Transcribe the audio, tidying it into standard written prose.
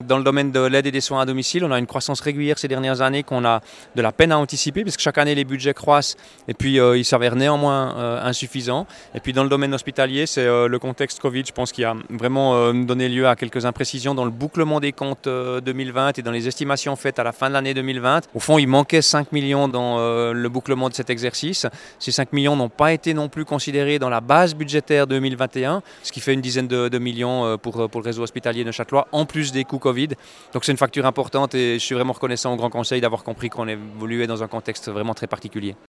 Dans le domaine de l'aide et des soins à domicile, on a une croissance régulière ces dernières années qu'on a de la peine à anticiper, puisque chaque année les budgets croissent et puis ils s'avèrent néanmoins insuffisants. Et puis dans le domaine hospitalier, c'est le contexte Covid, je pense, qui a vraiment donné lieu à quelques imprécisions dans le bouclement des comptes 2020 et dans les estimations faites à la fin de l'année 2020. Au fond, il manquait 5 millions dans le bouclement de cet exercice. Ces 5 millions n'ont pas été non plus considérés dans la base budgétaire 2021, ce qui fait une dizaine de millions pour le réseau hospitalier de Châtellerault, en plus des coûts Covid. Donc c'est une facture importante et je suis vraiment reconnaissant au Grand Conseil d'avoir compris qu'on évoluait dans un contexte vraiment très particulier.